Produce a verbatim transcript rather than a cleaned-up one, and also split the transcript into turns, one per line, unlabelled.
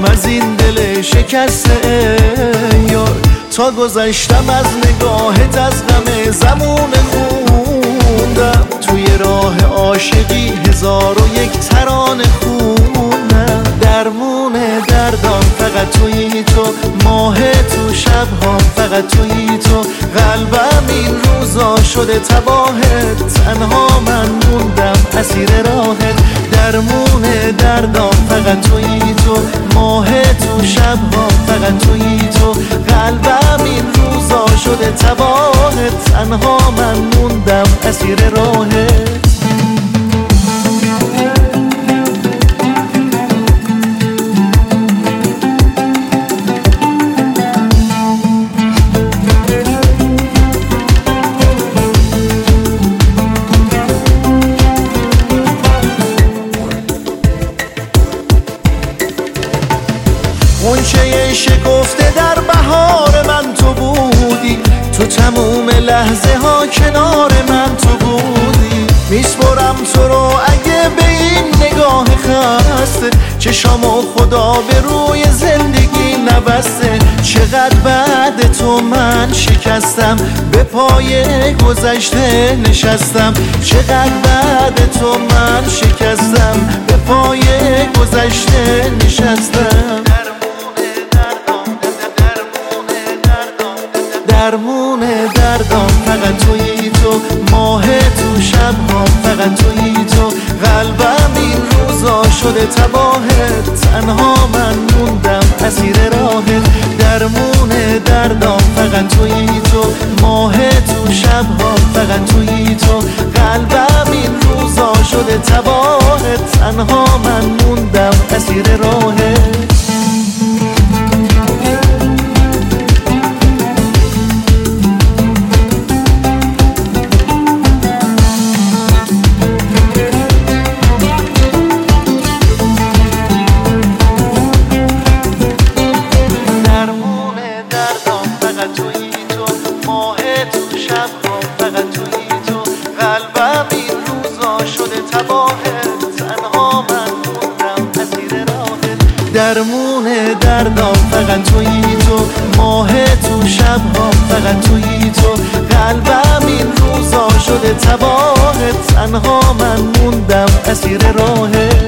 میرم از این دل شکسته یار. تا گذشتم از نگاهت از غم زمون خوندم، توی راه عاشقی هزار و یک ترانه خوندم. درمون دردام فقط تویی تو، ماه تو شبها فقط تویی تو. قلبم این روزا شده تباهت، تنها من موندم اسیر راهت. درمون دردام فقط تویی تو، ماه تو شبها فقط تویی تو. قلبم این روزا شده تباهت، تنها من موندم اسیر راهت. غنچه شکفته در بهار من تو بودی، تو تموم لحظه ها کنار من تو بودی. میسپرم تو رو اگه به این نگاه خسته، چشامو خدا به روی زندگی نبسته. چقدر بعد تو من شکستم، به پای گذشته نشستم. چقدر بعد تو من شکستم، به پای گذشته نشستم. درمون دردام فقط تویی تو، ماه تو شبها فقط تویی تو. قلبم این روزا شده تباهت، تنها من موندم اسیر راهت. درمون دردام فقط تویی تو، ماه تو شبها فقط تویی تو. قلبم این روزا شده تباهت، تنها من موندم اسیر راهت. قلبم این روزا شده تباهت، تنها من موندم اسیر راهت. درمون دردام فقط تویی تو، ماه تو شبها فقط تویی تو. قلبم این روزا شده تباهت، تنها من موندم اسیر راهت.